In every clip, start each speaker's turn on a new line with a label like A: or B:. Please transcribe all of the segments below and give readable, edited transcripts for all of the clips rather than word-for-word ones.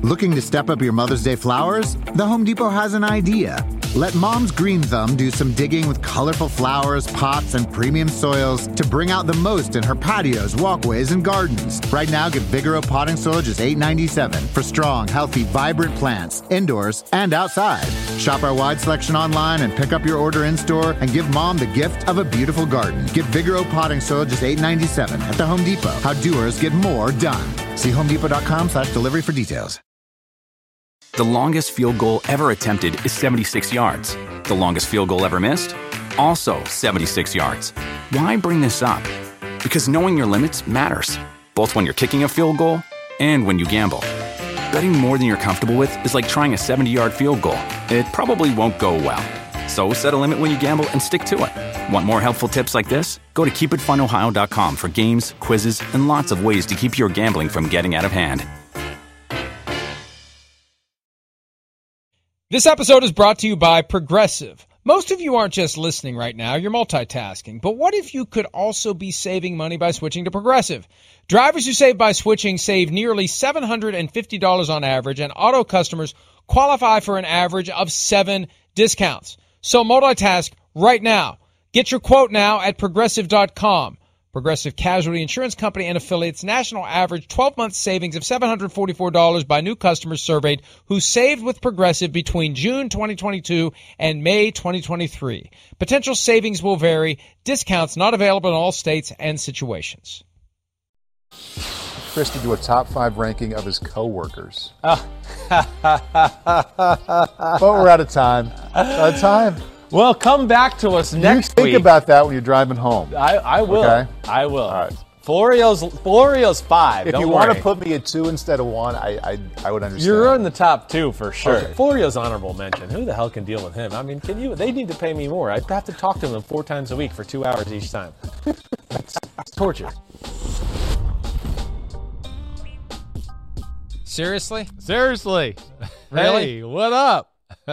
A: Looking to step up your Mother's Day flowers? The Home Depot has an idea. Let Mom's Green Thumb do some digging with colorful flowers, pots, and premium soils to bring out the most in her patios, walkways, and gardens. Right now, get Vigoro potting soil just $8.97 for strong, healthy, vibrant plants, indoors and outside. Shop our wide selection online and pick up your order in-store and give Mom the gift of a beautiful garden. Get Vigoro potting soil just $8.97 at the Home Depot. How doers get more done. See homedepot.com/delivery for details.
B: The longest field goal ever attempted is 76 yards. The longest field goal ever missed? Also 76 yards. Why bring this up? Because knowing your limits matters, both when you're kicking a field goal and when you gamble. Betting more than you're comfortable with is like trying a 70-yard field goal. It probably won't go well. So set a limit when you gamble and stick to it. Want more helpful tips like this? Go to keepitfunohio.com for games, quizzes, and lots of ways to keep your gambling from getting out of hand.
C: This episode is brought to you by Progressive. Most of you aren't just listening right now, you're multitasking. But what if you could also be saving money by switching to Progressive? Drivers who save by switching save nearly $750 on average, and auto customers qualify for an average of 7 discounts. So multitask right now. Get your quote now at Progressive.com. Progressive Casualty Insurance Company and affiliates. National average 12-month savings of $744 by new customers surveyed who saved with Progressive between June 2022 and May 2023. Potential savings will vary. Discounts not available in all states and situations.
D: Chris to do a top 5 ranking of his coworkers.
E: Oh.
D: But we're out of time.
E: Well, come back to us next week.
D: Think about that when you're driving home.
E: I will.
D: Okay?
E: I will.
D: All right.
E: Florio's 5.
D: If
E: Don't
D: you
E: worry.
D: want to put me at 2 instead of 1, I would understand.
E: You're in the top 2 for sure.
D: Okay.
E: Florio's honorable mention. Who the hell can deal with him? I mean, they need to pay me more. I have to talk to them 4 times a week for 2 hours each time. It's torture.
C: Seriously?
F: Seriously.
C: Really?
F: Hey, what up?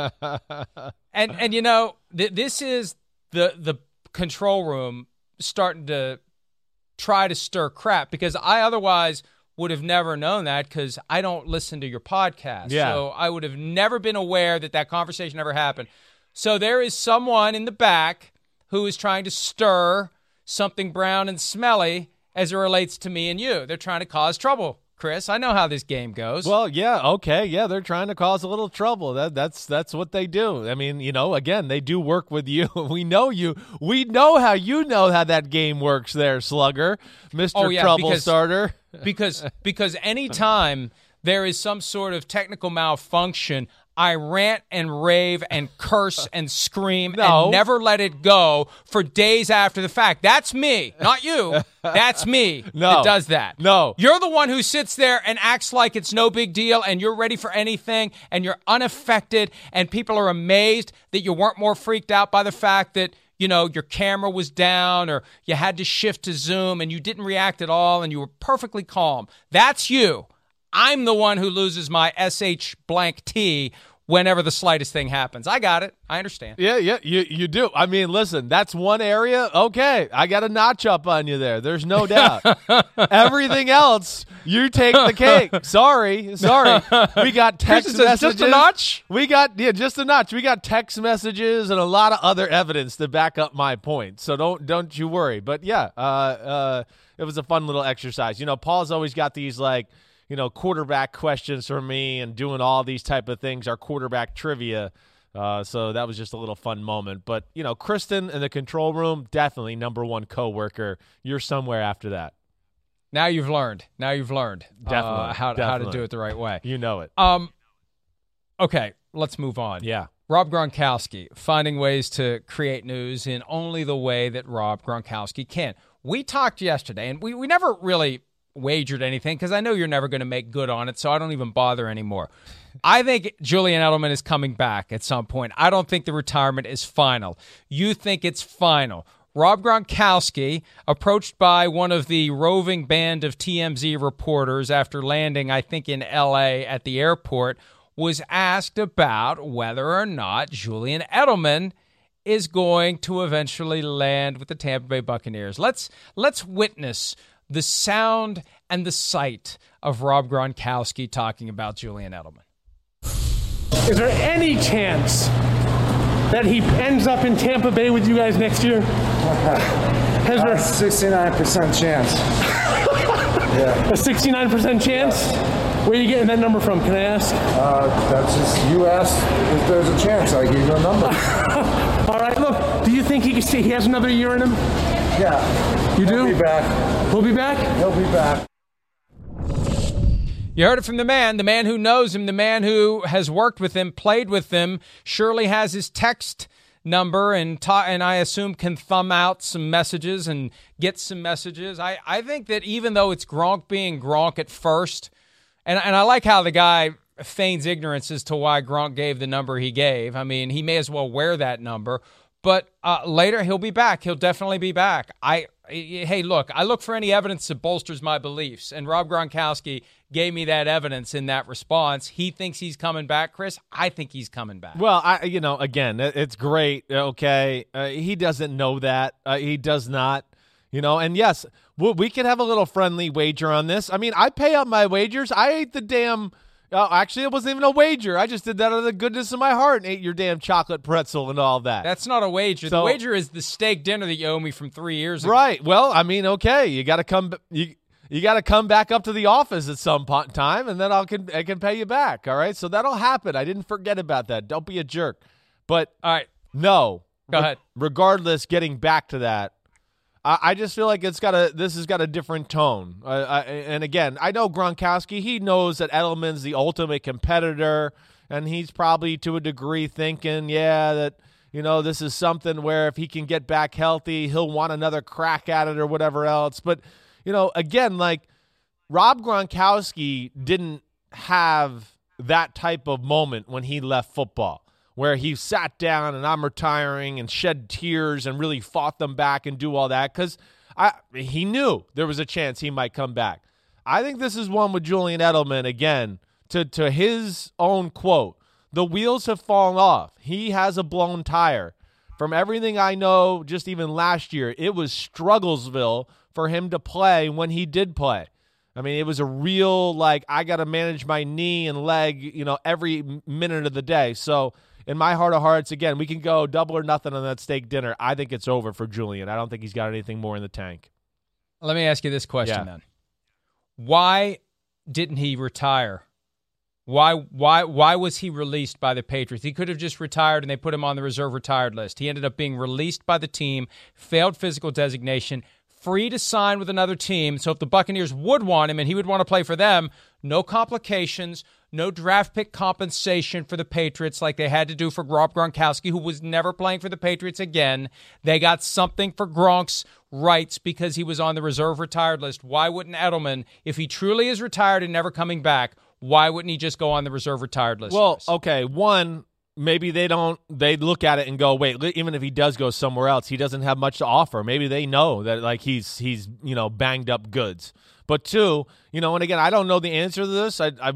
C: And you know, this is the control room starting to try to stir crap, because I otherwise would have never known that, because I don't listen to your podcast.
F: Yeah.
C: So I would have never been aware that conversation ever happened. So there is someone in the back who is trying to stir something brown and smelly as it relates to me and you. They're trying to cause trouble. Chris, I know how this game goes.
F: Well, yeah, okay, yeah, they're trying to cause a little trouble. That's what they do. I mean, you know, again, they do work with you. We know you. We know how you know how that game works there, Slugger, Mr. Trouble Starter.
C: Because anytime there is some sort of technical malfunction, I rant and rave and curse and scream and never let it go for days after the fact. That's me, not you. That's me that does that.
F: No.
C: You're the one who sits there and acts like it's no big deal and you're ready for anything and you're unaffected, and people are amazed that you weren't more freaked out by the fact that, you know, your camera was down or you had to shift to Zoom and you didn't react at all and you were perfectly calm. That's you. I'm the one who loses my SH blank T whenever the slightest thing happens. I got it. I understand.
F: Yeah, you do. I mean, listen, that's one area. Okay, I got a notch up on you there. There's no doubt. Everything else, you take the cake. Sorry. We got text messages.
C: Just a notch?
F: We got just a notch. We got text messages and a lot of other evidence to back up my point. So don't you worry. But yeah, it was a fun little exercise. You know, Paul's always got these quarterback questions for me and doing all these type of things, our quarterback trivia. So that was just a little fun moment. But, you know, Kristen in the control room, definitely number 1 coworker. You're somewhere after that.
C: Now you've learned.
F: Definitely.
C: How to do it the right way.
F: You know it.
C: Okay, let's move on.
F: Yeah.
C: Rob Gronkowski, finding ways to create news in only the way that Rob Gronkowski can. We talked yesterday, and we never really wagered anything because I know you're never going to make good on it, so I don't even bother anymore. I think Julian Edelman is coming back at some point. I don't think the retirement is final. You think it's final. Rob Gronkowski, approached by one of the roving band of TMZ reporters after landing, I think, in L.A. at the airport, was asked about whether or not Julian Edelman is going to eventually land with the Tampa Bay Buccaneers. Let's witness the sound and the sight of Rob Gronkowski talking about Julian Edelman.
G: Is there any chance that he ends up in Tampa Bay with you guys next year? Has there
H: 69% chance. Yeah.
G: A 69% chance? Where are you getting that number from, can I ask?
H: That's just, you asked if there's a chance, I give you a number.
G: All right, look, do you think he has another year in him?
H: Yeah.
G: You do?
H: He'll be back.
G: He'll be back?
H: He'll be back.
C: You heard it from the man who knows him, the man who has worked with him, played with him, surely has his text number and I assume can thumb out some messages and get some messages. I think that even though it's Gronk being Gronk at first, and I like how the guy feigns ignorance as to why Gronk gave the number he gave. I mean, he may as well wear that number, but later he'll be back. He'll definitely be back. Hey, look, I look for any evidence that bolsters my beliefs, and Rob Gronkowski gave me that evidence in that response. He thinks he's coming back, Chris. I think he's coming back.
F: Well, again, it's great. Okay, he doesn't know that. He does not. And yes, we can have a little friendly wager on this. I mean, I pay up my wagers. I ate the damn. Actually, it wasn't even a wager. I just did that out of the goodness of my heart and ate your damn chocolate pretzel and all that.
C: That's not a wager. The wager is the steak dinner that you owe me from 3 years ago.
F: Right. Well, I mean, okay, you got to come. You got to come back up to the office at some point in time, and then I can pay you back. All right. So that'll happen. I didn't forget about that. Don't be a jerk. But
C: all right.
F: No.
C: Go ahead.
F: Regardless, getting back to that. I just feel like this has got a different tone. And again, I know Gronkowski, he knows that Edelman's the ultimate competitor, and he's probably to a degree thinking, that, this is something where if he can get back healthy, he'll want another crack at it or whatever else. But, again, like Rob Gronkowski didn't have that type of moment when he left football, where he sat down and I'm retiring and shed tears and really fought them back and do all that because he knew there was a chance he might come back. I think this is one with Julian Edelman, again, to his own quote, the wheels have fallen off. He has a blown tire. From everything I know, just even last year, it was Strugglesville for him to play when he did play. I mean, it was a real, I got to manage my knee and leg, every minute of the day. So, in my heart of hearts, again, we can go double or nothing on that steak dinner. I think it's over for Julian. I don't think he's got anything more in the tank.
C: Let me ask you this question then. Why didn't he retire? Why was he released by the Patriots? He could have just retired and they put him on the reserve retired list. He ended up being released by the team, failed physical designation, free to sign with another team. So if the Buccaneers would want him and he would want to play for them, no complications, no draft pick compensation for the Patriots like they had to do for Rob Gronkowski, who was never playing for the Patriots again. They got something for Gronk's rights because he was on the reserve retired list. Why wouldn't Edelman, if he truly is retired and never coming back, why wouldn't he just go on the reserve retired list?
F: Well, okay, one, maybe they look at it and go, wait, even if he does go somewhere else, he doesn't have much to offer. Maybe they know that he's banged up goods. But two, and again, I don't know the answer to this. I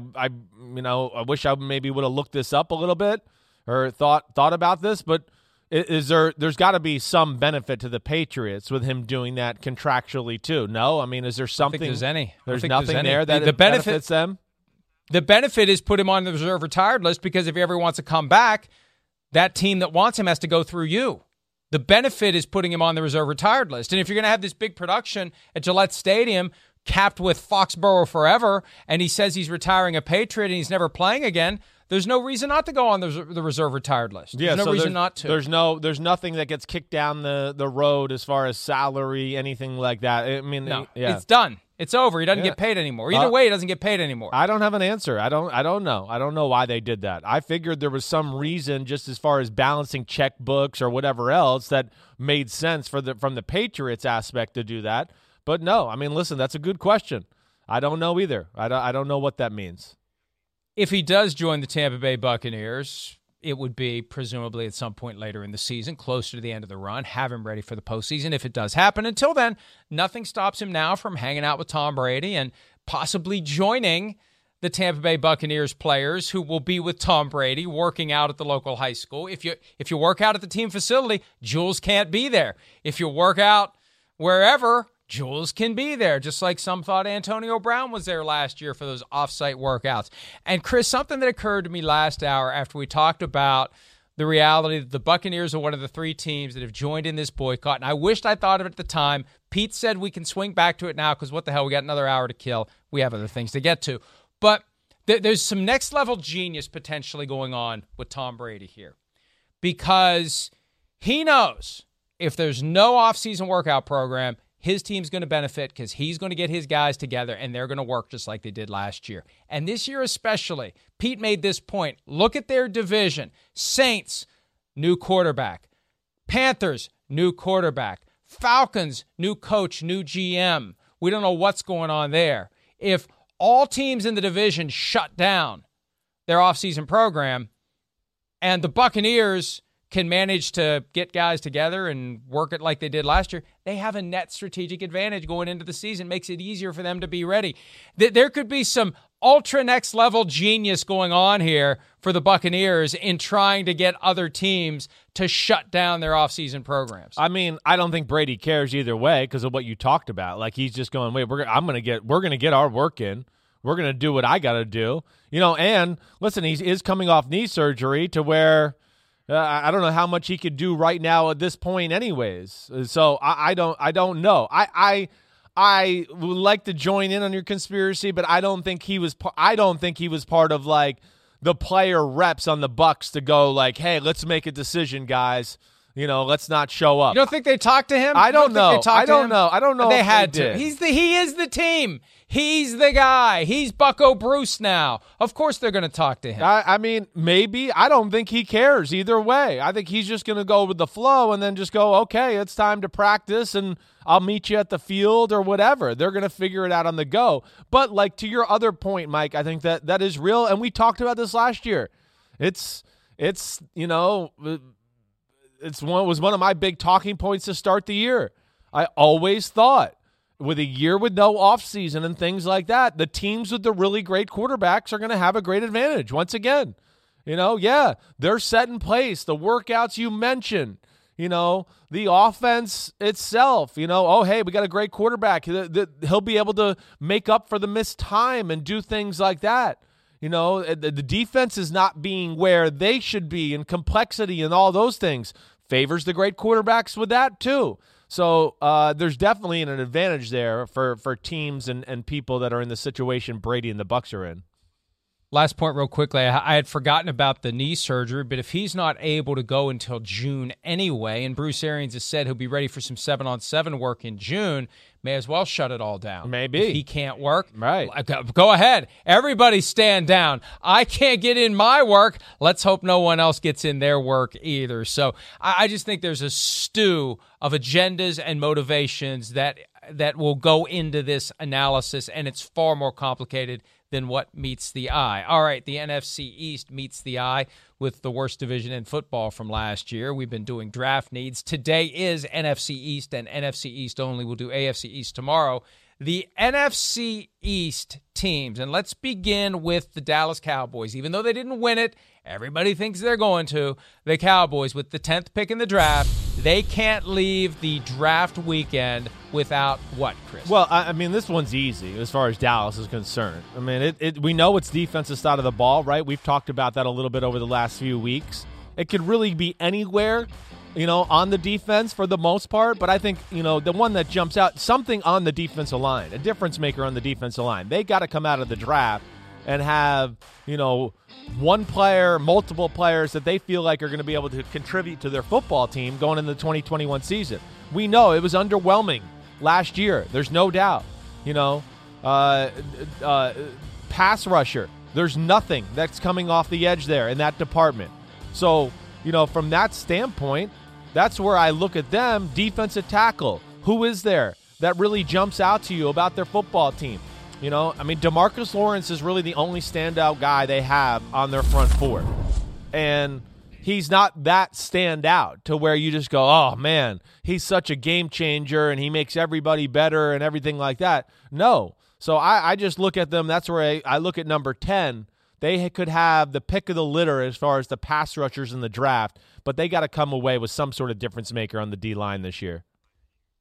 F: wish I maybe would have looked this up a little bit or thought about this. But there's got to be some benefit to the Patriots with him doing that contractually too. No, I mean, is there something?
C: I don't think there's any.
F: There's nothing there that benefits them.
C: The benefit is put him on the reserve retired list because if he ever wants to come back, that team that wants him has to go through you. The benefit is putting him on the reserve retired list. And if you're going to have this big production at Gillette Stadium capped with Foxborough forever, and he says he's retiring a Patriot and he's never playing again, there's no reason not to go on the reserve retired list. There's no reason not to.
F: There's nothing that gets kicked down the road as far as salary, anything like that. I mean,
C: no, it's done. It's over. He doesn't get paid anymore. Either way, he doesn't get paid anymore.
F: I don't have an answer. I don't know. I don't know why they did that. I figured there was some reason, just as far as balancing checkbooks or whatever else, that made sense from the Patriots aspect to do that. But no, I mean, listen, that's a good question. I don't know either. I don't know what that means.
C: If he does join the Tampa Bay Buccaneers, it would be presumably at some point later in the season, closer to the end of the run, have him ready for the postseason if it does happen. Until then, nothing stops him now from hanging out with Tom Brady and possibly joining the Tampa Bay Buccaneers players who will be with Tom Brady working out at the local high school. If you work out at the team facility, Jules can't be there. If you work out wherever, Jules can be there, just like some thought Antonio Brown was there last year for those off-site workouts. And, Chris, something that occurred to me last hour after we talked about the reality that the Buccaneers are one of the 3 teams that have joined in this boycott, and I wished I thought of it at the time. Pete said we can swing back to it now because what the hell, we got another hour to kill. We have other things to get to. But there's some next-level genius potentially going on with Tom Brady here because he knows if there's no off-season workout program, his team's going to benefit because he's going to get his guys together and they're going to work just like they did last year. And this year especially, Pete made this point. Look at their division. Saints, new quarterback. Panthers, new quarterback. Falcons, new coach, new GM. We don't know what's going on there. If all teams in the division shut down their offseason program and the Buccaneers can manage to get guys together and work it like they did last year, they have a net strategic advantage going into the season. Makes it easier for them to be ready. There could be some ultra next level genius going on here for the Buccaneers in trying to get other teams to shut down their offseason programs.
F: I mean, I don't think Brady cares either way because of what you talked about. Like, he's just going, wait, we're going to get our work in. We're going to do what I got to do. And listen, he is coming off knee surgery to where I don't know how much he could do right now at this point anyways. So I don't know. I would like to join in on your conspiracy, but I don't think he was part of like the player reps on the Bucs to go like, hey, let's make a decision, guys. Let's not show up.
C: You don't think they talked to him?
F: I don't know. I don't know.
C: They had to. He is the team. He's the guy. He's Bucko Bruce now. Of course they're going to talk to him.
F: I mean, maybe. I don't think he cares either way. I think he's just going to go with the flow and then just go, okay, it's time to practice and I'll meet you at the field or whatever. They're going to figure it out on the go. But like to your other point, Mike, I think that is real. And we talked about this last year. It was one of my big talking points to start the year. I always thought with a year with no offseason and things like that, the teams with the really great quarterbacks are going to have a great advantage. Once again, they're set in place. The workouts you mentioned, the offense itself, oh, hey, we got a great quarterback. He'll be able to make up for the missed time and do things like that. The defense is not being where they should be, and complexity and all those things favors the great quarterbacks with that too. So there's definitely an advantage there for teams and people that are in the situation Brady and the Bucs are in.
C: Last point real quickly. I had forgotten about the knee surgery, but if he's not able to go until June anyway, and Bruce Arians has said he'll be ready for some 7-on-7 work in June, may as well shut it all down.
F: Maybe.
C: If he can't work,
F: right.
C: Go ahead. Everybody stand down. I can't get in my work. Let's hope no one else gets in their work either. So I just think there's a stew of agendas and motivations that will go into this analysis, and it's far more complicated than what meets the eye. All right, the NFC East meets the eye with the worst division in football from last year. We've been doing draft needs. Today is NFC East and NFC East only. We'll do AFC East tomorrow. The NFC East teams, and let's begin with the Dallas Cowboys. Even though they didn't win it, everybody thinks they're going to. The Cowboys, with the 10th pick in the draft, they can't leave the draft weekend without what, Chris?
F: Well, I mean, this one's easy as far as Dallas is concerned. I mean, we know it's defensive side of the ball, right? We've talked about that a little bit over the last few weeks. It could really be anywhere, on the defense for the most part. But I think, the one that jumps out, something on the defensive line, a difference maker on the defensive line. They got to come out of the draft and have, one player, multiple players that they feel like are going to be able to contribute to their football team going into the 2021 season. We know it was underwhelming last year. There's no doubt. Pass rusher, there's nothing that's coming off the edge there in that department. So, from that standpoint, that's where I look at them. Defensive tackle, who is there that really jumps out to you about their football team? DeMarcus Lawrence is really the only standout guy they have on their front four. And he's not that standout to where you just go, oh, man, he's such a game changer and he makes everybody better and everything like that. No. So I just look at them. That's where I look at number 10. They could have the pick of the litter as far as the pass rushers in the draft, but they got to come away with some sort of difference maker on the D-line this year.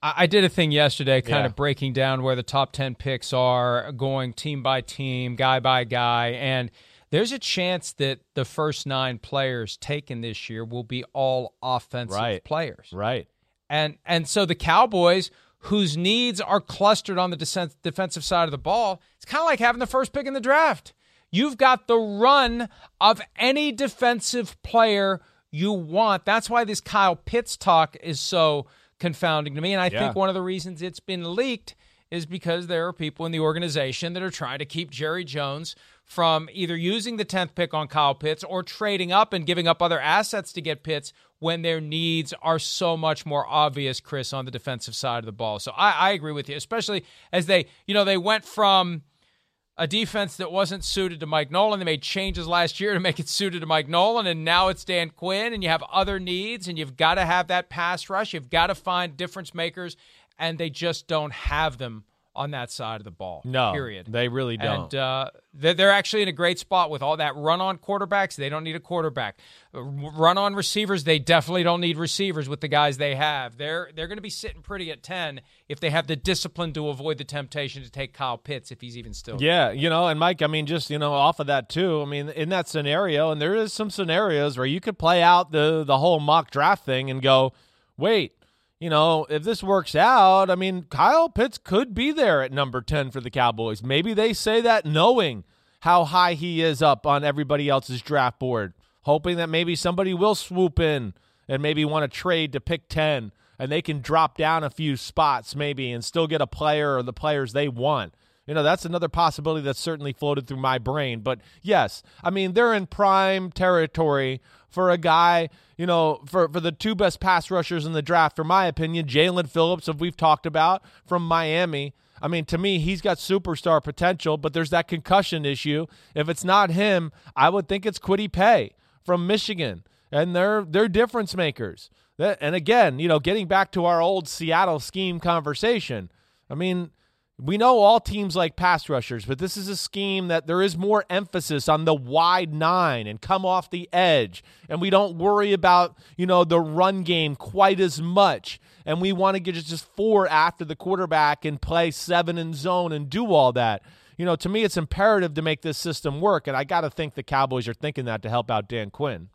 C: I did a thing yesterday kind
F: Yeah.
C: of breaking down where the top 10 picks are, going team by team, guy by guy, and there's a chance that the first 9 players taken this year will be all offensive players.
F: Right.
C: And so the Cowboys, whose needs are clustered on the defensive side of the ball, it's kind of like having the first pick in the draft. You've got the run of any defensive player you want. That's why this Kyle Pitts talk is so confounding to me. And I think one of the reasons it's been leaked is because there are people in the organization that are trying to keep Jerry Jones from either using the 10th pick on Kyle Pitts or trading up and giving up other assets to get Pitts when their needs are so much more obvious, Chris, on the defensive side of the ball. So I agree with you, especially as they went from a defense that wasn't suited to Mike Nolan. They made changes last year to make it suited to Mike Nolan, and now it's Dan Quinn, and you have other needs, and you've got to have that pass rush. You've got to find difference makers, and they just don't have them on that side of the ball.
F: No,
C: period.
F: They really don't.
C: And they're actually in a great spot with all that run-on quarterbacks. They don't need a quarterback. Run-on receivers, they definitely don't need receivers with the guys they have. They're going to be sitting pretty at 10 if they have the discipline to avoid the temptation to take Kyle Pitts if he's even still there.
F: Yeah, and Mike, I mean, just, off of that too, I mean, in that scenario, and there is some scenarios where you could play out the whole mock draft thing and go, wait, if this works out, I mean, Kyle Pitts could be there at number 10 for the Cowboys. Maybe they say that knowing how high he is up on everybody else's draft board, hoping that maybe somebody will swoop in and maybe want to trade to pick 10, and they can drop down a few spots maybe and still get a player or the players they want. That's another possibility that's certainly floated through my brain. But, yes, I mean, they're in prime territory for a guy, for the 2 best pass rushers in the draft, for my opinion, Jalen Phillips, we've talked about, from Miami. I mean, to me, he's got superstar potential, but there's that concussion issue. If it's not him, I would think it's Kwity Paye from Michigan, and they're difference makers. And again, getting back to our old Seattle scheme conversation, I mean, we know all teams like pass rushers, but this is a scheme that there is more emphasis on the wide 9 and come off the edge, and we don't worry about, the run game quite as much, and we want to get just 4 after the quarterback and play 7 in zone and do all that. To me, it's imperative to make this system work, and I got to think the Cowboys are thinking that to help out Dan Quinn.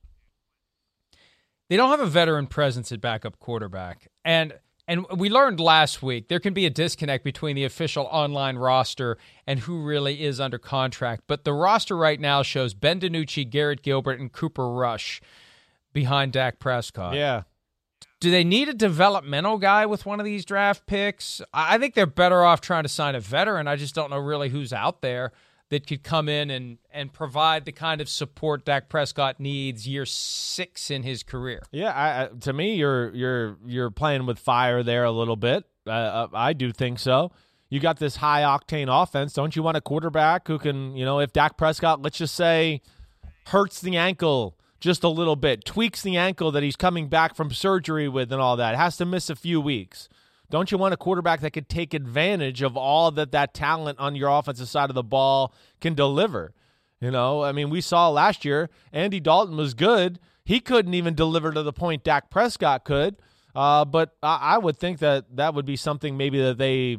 C: They don't have a veteran presence at backup quarterback, and we learned last week there can be a disconnect between the official online roster and who really is under contract. But the roster right now shows Ben DiNucci, Garrett Gilbert, and Cooper Rush behind Dak Prescott.
F: Yeah.
C: Do they need a developmental guy with one of these draft picks? I think they're better off trying to sign a veteran. I just don't know really who's out there that could come in and provide the kind of support Dak Prescott needs year 6 in his career.
F: Yeah, to me, you're playing with fire there a little bit. I do think so. You got this high-octane offense. Don't you want a quarterback who can, if Dak Prescott, let's just say, hurts the ankle just a little bit, tweaks the ankle that he's coming back from surgery with and all that, has to miss a few weeks. Don't you want a quarterback that could take advantage of all that talent on your offensive side of the ball can deliver? I mean, we saw last year, Andy Dalton was good. He couldn't even deliver to the point Dak Prescott could. But I would think that would be something maybe that they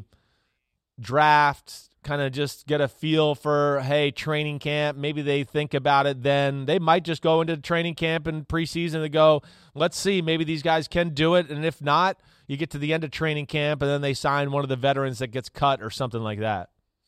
F: draft, kind of just get a feel for, hey, training camp. Maybe they think about it then. They might just go into training camp and preseason and go, let's see, maybe these guys can do it. And if not, you get to the end of training camp and then they sign one of the veterans that gets cut or something like that.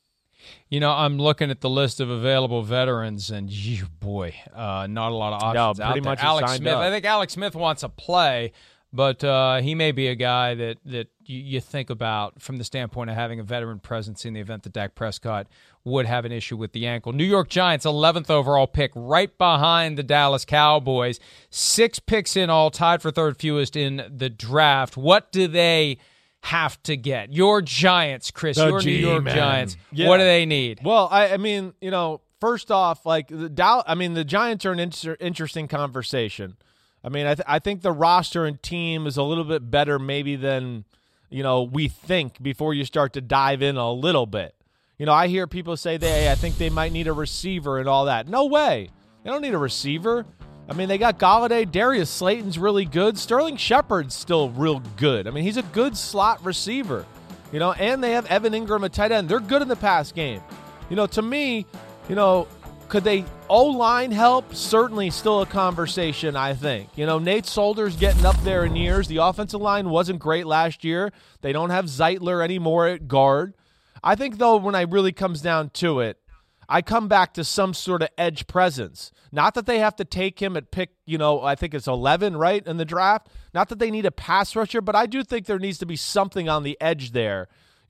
C: I'm looking at the list of available veterans, and not a lot of options
F: pretty
C: out
F: much
C: there. Alex
F: signed
C: Smith,
F: up.
C: I think Alex Smith wants a play, but he may be a guy that you think about from the standpoint of having a veteran presence in the event that Dak Prescott would have an issue with the ankle. New York Giants, 11th overall pick, right behind the Dallas Cowboys. 6 picks in all, tied for third fewest in the draft. What do they have to get? Your Giants, Chris, your New York Giants.
F: Yeah.
C: What do they need?
F: Well, I mean, first off, like the Giants are an interesting conversation. I mean, I think the roster and team is a little bit better maybe than, we think before you start to dive in a little bit. I hear people say I think they might need a receiver and all that. No way. They don't need a receiver. I mean, they got Galladay. Darius Slayton's really good. Sterling Shepard's still real good. I mean, he's a good slot receiver, and they have Evan Ingram at tight end. They're good in the pass game. To me, could they O-line help? Certainly still a conversation, I think. Nate Solder's getting up there in years. The offensive line wasn't great last year. They don't have Zeitler anymore at guard. I think, though, when it really comes down to it, I come back to some sort of edge presence. Not that they have to take him at pick, I think it's 11, right, in the draft. Not that they need a pass rusher, but I do think there needs to be something on the edge there,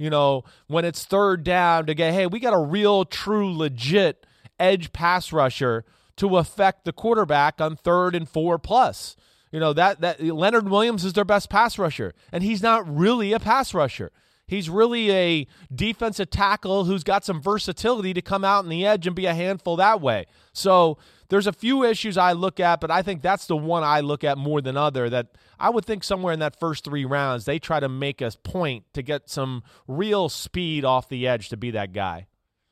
F: when it's third down to get, hey, we got a real, true, legit edge pass rusher to affect the quarterback on 3rd and 4+. That Leonard Williams is their best pass rusher, and he's not really a pass rusher. He's really a defensive tackle who's got some versatility to come out on the edge and be a handful that way. So there's a few issues I look at, but I think that's the one I look at more than other, that I would think somewhere in that first 3 rounds, they try to make a point to get some real speed off the edge to be that guy.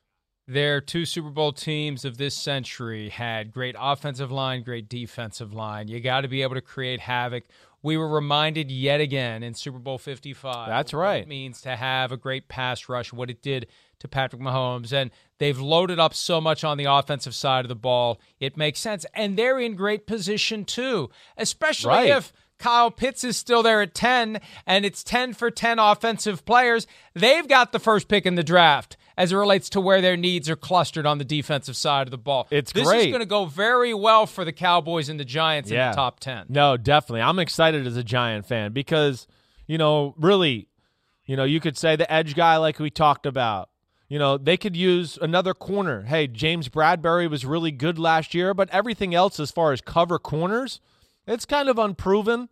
C: Their 2 Super Bowl teams of this century had great offensive line, great defensive line. You got to be able to create havoc. We were reminded yet again in Super Bowl 55.
F: That's right.
C: What it means to have a great pass rush, what it did to Patrick Mahomes. And they've loaded up so much on the offensive side of the ball. It makes sense. And they're in great position, too, especially if Kyle Pitts is still there at 10, and it's 10 for 10 offensive players. They've got the first pick in the draft as it relates to where their needs are clustered on the defensive side of the ball.
F: This
C: is going to go very well for the Cowboys and the Giants in the top 10.
F: No, definitely. I'm excited as a Giant fan because, really, you could say the edge guy like we talked about. They could use another corner. Hey, James Bradbury was really good last year, but everything else as far as cover corners, it's kind of unproven.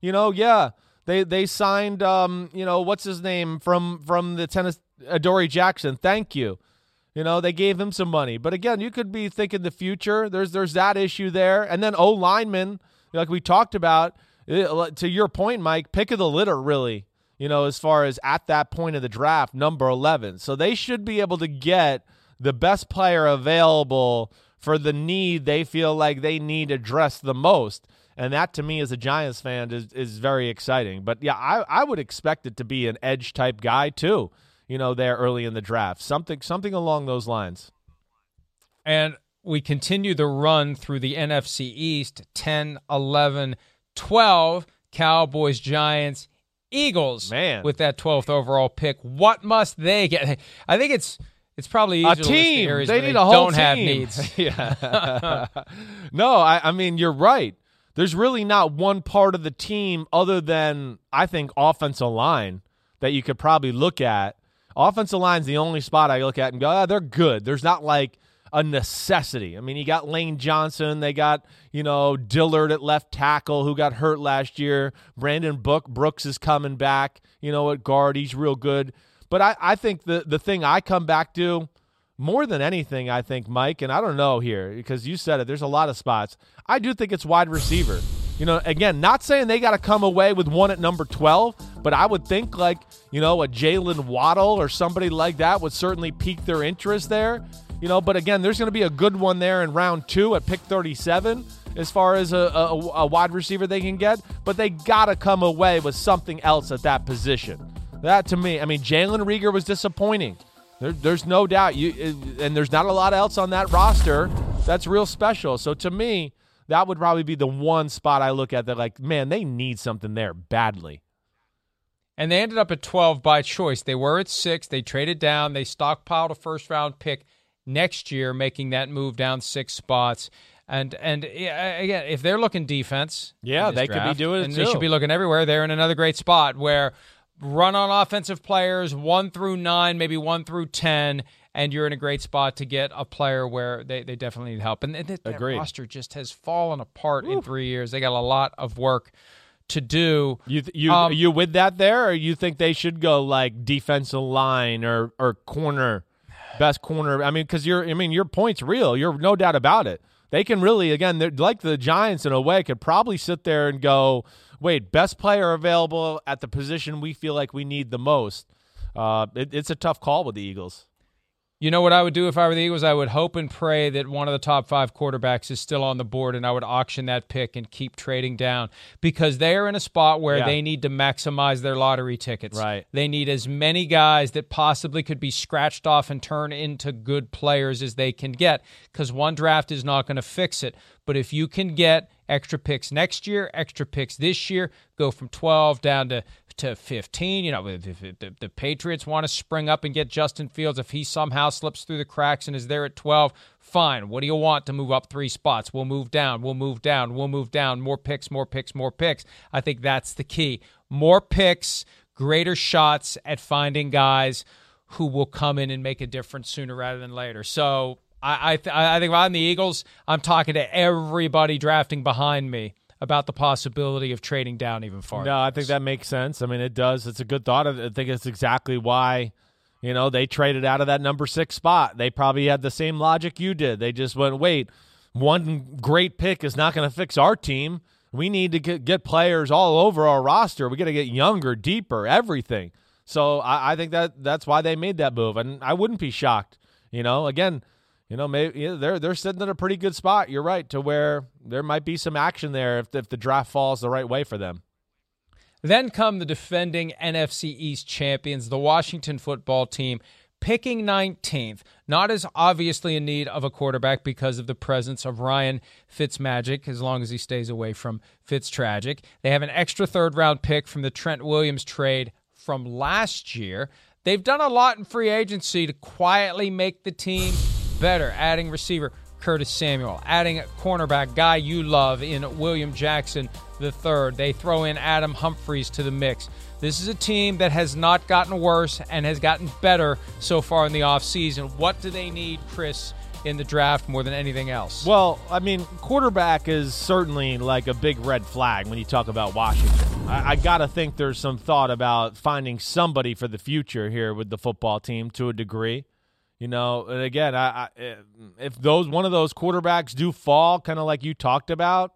F: They signed, what's his name from the Tennessee, Adoree Jackson. Thank you. They gave him some money. But again, you could be thinking the future. There's that issue there. And then O-linemen, like we talked about, to your point, Mike, pick of the litter, really, as far as at that point of the draft, number 11. So they should be able to get the best player available for the need they feel like they need addressed the most. And that, to me, as a Giants fan, is very exciting. But, yeah, I would expect it to be an edge-type guy, too, there early in the draft. Something along those lines.
C: And we continue the run through the NFC East, 10, 11, 12, Cowboys, Giants, Eagles.
F: Man. With
C: that 12th overall pick. What must they get? I think it's probably easier
F: a team.
C: To list the areas
F: they
C: where
F: need a whole
C: don't
F: team.
C: Have needs.
F: Yeah. No, I mean, you're right. There's really not one part of the team other than, I think, offensive line that you could probably look at. Offensive line's the only spot I look at and go, they're good. There's not like a necessity. I mean, you got Lane Johnson. They got, Dillard at left tackle who got hurt last year. Brandon Brooks is coming back, at guard. He's real good. But I think the thing I come back to, more than anything, I think, Mike, and I don't know here because you said it, there's a lot of spots. I do think it's wide receiver. Again, not saying they got to come away with one at number 12, but I would think like, a Jalen Waddle or somebody like that would certainly pique their interest there. But again, there's going to be a good one there in round 2 at pick 37 as far as a wide receiver they can get. But they got to come away with something else at that position. That, to me, I mean, Jalen Reagor was disappointing. There's no doubt. And there's not a lot else on that roster that's real special. So to me, that would probably be the one spot I look at that like, man, they need something there badly.
C: And they ended up at 12 by choice. They were at 6. They traded down. They stockpiled a first-round pick next year, making that move down 6 spots. And again, if they're looking defense,
F: they could be doing it
C: and
F: too.
C: They should be looking everywhere. They're in another great spot where run on offensive players 1 through 9, maybe 1 through 10, and you're in a great spot to get a player where they definitely need help. And that roster just has fallen apart in 3 years. They got a lot of work to do.
F: You with that there, or you think they should go like defensive line or corner, best corner? I mean, because your point's real. You're no doubt about it. They can really, again, they're like the Giants in a way, could probably sit there and go, wait, best player available at the position we feel like we need the most. It's a tough call with the Eagles.
C: You know what I would do if I were the Eagles? I would hope and pray that one of the top 5 quarterbacks is still on the board, and I would auction that pick and keep trading down because they are in a spot where they need to maximize their lottery tickets.
F: Right.
C: They need as many guys that possibly could be scratched off and turn into good players as they can get because one draft is not going to fix it. But if you can get extra picks next year, extra picks this year, go from 12 down to 15. You know, if the Patriots want to spring up and get Justin Fields, if he somehow slips through the cracks and is there at 12, fine. What do you want to move up 3 spots? We'll move down. We'll move down. We'll move down. More picks, more picks, more picks. I think that's the key. More picks, greater shots at finding guys who will come in and make a difference sooner rather than later. So I think if I'm the Eagles, I'm talking to everybody drafting behind me about the possibility of trading down even farther.
F: No, I think that makes sense. I mean, it does. It's a good thought. I think it's exactly why, they traded out of that number 6 spot. They probably had the same logic you did. They just went, wait, one great pick is not going to fix our team. We need to get players all over our roster. We got to get younger, deeper, everything. So I think that's why they made that move. And I wouldn't be shocked. Again, maybe they're sitting in a pretty good spot. You're right, to where there might be some action there if the draft falls the right way for them.
C: Then come the defending NFC East champions, the Washington football team, picking 19th, not as obviously in need of a quarterback because of the presence of Ryan Fitzmagic, as long as he stays away from Fitztragic. They have an extra 3rd-round pick from the Trent Williams trade from last year. They've done a lot in free agency to quietly make the team better, adding receiver Curtis Samuel, adding a cornerback guy you love in William Jackson III. They throw in Adam Humphries to the mix. This is a team that has not gotten worse and has gotten better so far in the offseason. What do they need, Chris, in the draft more than anything else?
F: Well, I mean, quarterback is certainly like a big red flag when you talk about Washington. I got to think there's some thought about finding somebody for the future here with the football team to a degree. And again, if one of those quarterbacks do fall, kind of like you talked about,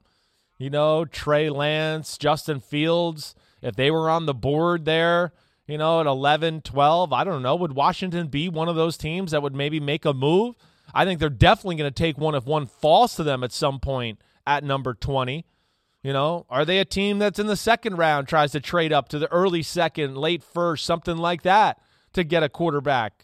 F: Trey Lance, Justin Fields, if they were on the board there, at 11, 12, I don't know, would Washington be one of those teams that would maybe make a move? I think they're definitely going to take one if one falls to them at some point at number 20. Are they a team that's in the 2nd round, tries to trade up to the early 2nd, late 1st, something like that to get a quarterback?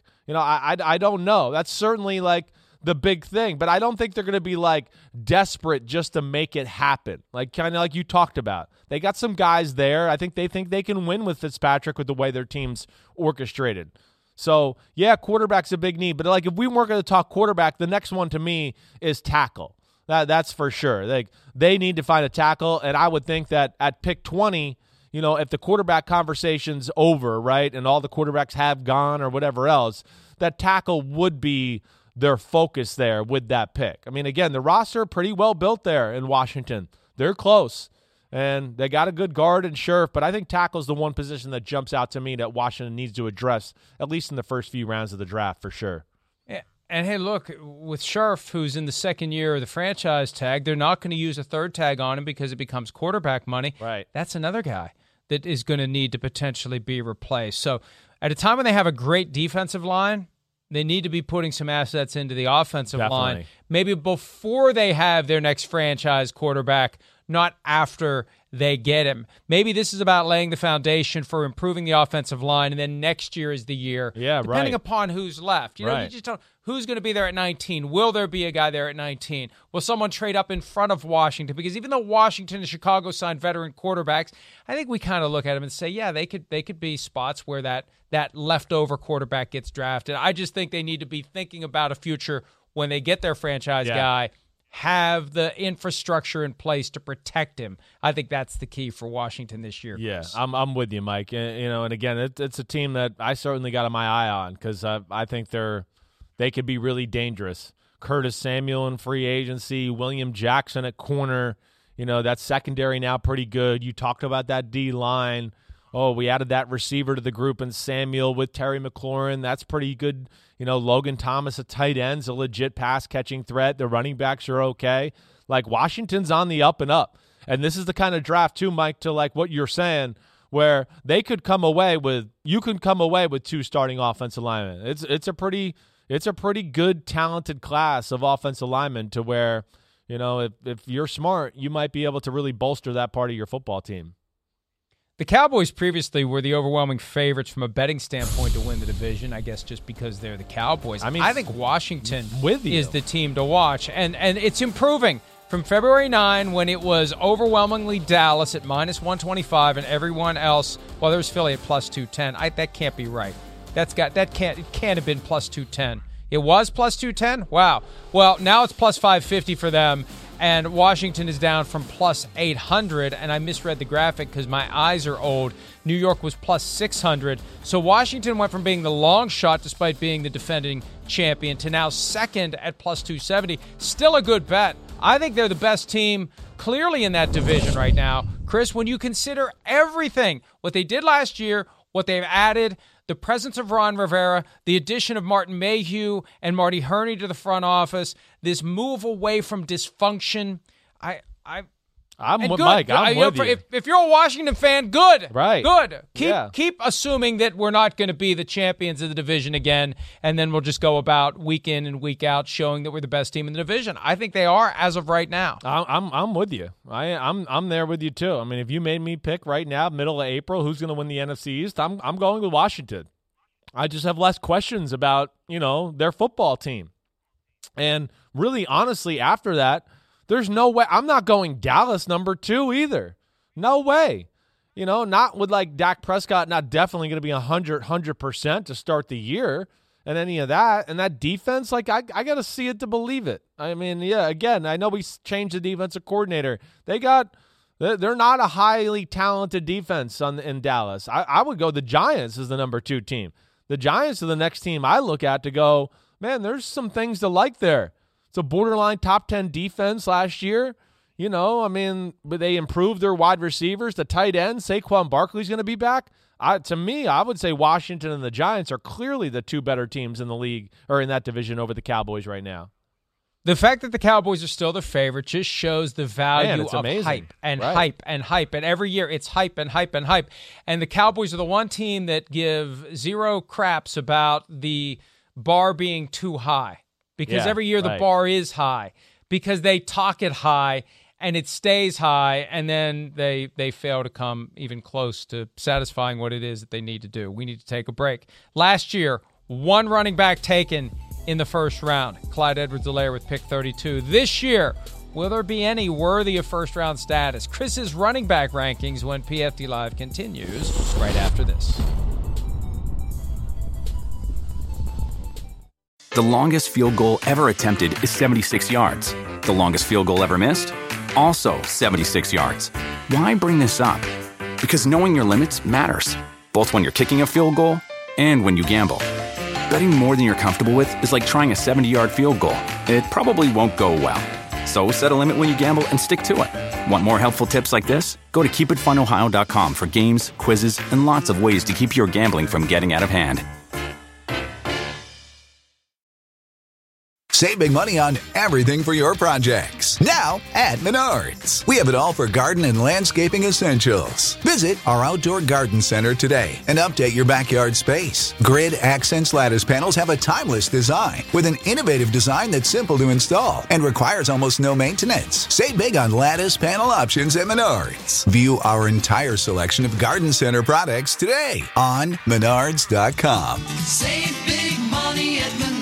F: I don't know. That's certainly like the big thing, but I don't think they're going to be like desperate just to make it happen. Like kind of like you talked about. They got some guys there. I think they can win with Fitzpatrick with the way their team's orchestrated. So, yeah, quarterback's a big need, but like if we weren't going to talk quarterback, the next one to me is tackle. That's for sure. Like they need to find a tackle, and I would think that at pick 20, if the quarterback conversation's over, right, and all the quarterbacks have gone or whatever else, that tackle would be their focus there with that pick. I mean, again, the roster pretty well built there in Washington. They're close, and they got a good guard and Scherf, but I think tackle's the one position that jumps out to me that Washington needs to address, at least in the first few rounds of the draft for sure.
C: Yeah. And, hey, look, with Scherf, who's in the 2nd year of the franchise tag, they're not going to use a 3rd tag on him because it becomes quarterback money.
F: Right.
C: That's another guy that is going to need to potentially be replaced. So at a time when they have a great defensive line, they need to be putting some assets into the offensive line, maybe before they have their next franchise quarterback, not after they get him. Maybe this is about laying the foundation for improving the offensive line, and then next year is the year, depending upon who's left. You just don't. Who's going to be there at 19? Will there be a guy there at 19? Will someone trade up in front of Washington? Because even though Washington and Chicago signed veteran quarterbacks, I think we kind of look at them and say, yeah, they could be spots where that leftover quarterback gets drafted. I just think they need to be thinking about a future when they get their franchise guy, have the infrastructure in place to protect him. I think that's the key for Washington this year.
F: Yeah, I'm with you, Mike. And again, it's a team that I certainly got my eye on because I think they could be really dangerous. Curtis Samuel in free agency, William Jackson at corner. That secondary now pretty good. You talked about that D-line. Oh, we added that receiver to the group and Samuel with Terry McLaurin. That's pretty good. Logan Thomas at tight end's a legit pass-catching threat. The running backs are okay. Like, Washington's on the up and up. And this is the kind of draft, too, Mike, to like what you're saying, where you could come away with 2 starting offensive linemen. It's a pretty it's a pretty good, talented class of offensive linemen to where, if you're smart, you might be able to really bolster that part of your football team.
C: The Cowboys previously were the overwhelming favorites from a betting standpoint to win the division, I guess just because they're the Cowboys. I think Washington is the team to watch, and it's improving. From February 9, when it was overwhelmingly Dallas at -125 and everyone else, well, there's Philly at +210. That can't be right. It can't have been +210. It was +210? Wow. Well, now it's +550 for them. And Washington is down from +800, and I misread the graphic because my eyes are old. New York was +600. So Washington went from being the long shot, despite being the defending champion, to now second at +270. Still a good bet. I think they're the best team clearly in that division right now. Chris, when you consider everything, what they did last year, what they've added, the presence of Ron Rivera, the addition of Martin Mayhew and Marty Herney to the front office, this move away from dysfunction.
F: I'm with Mike. I'm with you.
C: If you're a Washington fan, good.
F: Right.
C: Good. Keep assuming that we're not going to be the champions of the division again, and then we'll just go about week in and week out showing that we're the best team in the division. I think they are as of right now.
F: I'm with you. I'm there with you too. I mean, if you made me pick right now, middle of April, who's going to win the NFC East, I'm going with Washington. I just have less questions about, their football team. And really, honestly, after that, there's no way. I'm not going Dallas number 2 either. No way. Not with Dak Prescott, not definitely going to be 100% to start the year and any of that. And that defense, I got to see it to believe it. I mean, yeah, again, I know we changed the defensive coordinator. They're not a highly talented defense in Dallas. I would go the Giants as the number 2 team. The Giants are the next team I look at to go, man, there's some things to like there. It's a borderline top 10 defense last year. But they improved their wide receivers. The tight end, Saquon Barkley's going to be back. To me, I would say Washington and the Giants are clearly the 2 better teams in the league or in that division over the Cowboys right now.
C: The fact that the Cowboys are still the favorite just shows the value of
F: amazing.
C: hype and hype and hype. And every year it's hype and hype and hype. And the Cowboys are the one team that give zero craps about the bar being too high. Because every year the bar is high. Because they talk it high and it stays high, and then they fail to come even close to satisfying what it is that they need to do. We need to take a break. Last year, 1 running back taken in the first round, Clyde Edwards-Helaire with pick 32. This year, will there be any worthy of first-round status? Chris's running back rankings when PFT Live continues right after this.
B: The longest field goal ever attempted is 76 yards. The longest field goal ever missed? Also 76 yards. Why bring this up? Because knowing your limits matters, both when you're kicking a field goal and when you gamble. Betting more than you're comfortable with is like trying a 70-yard field goal. It probably won't go well. So set a limit when you gamble and stick to it. Want more helpful tips like this? Go to keepitfunohio.com for games, quizzes, and lots of ways to keep your gambling from getting out of hand.
I: Save big money on everything for your projects. Now at Menards. We have it all for garden and landscaping essentials. Visit our outdoor garden center today and update your backyard space. Grid Accents lattice panels have a timeless design with an innovative design that's simple to install and requires almost no maintenance. Save big on lattice panel options at Menards. View our entire selection of garden center products today on Menards.com.
J: Save big money at Menards.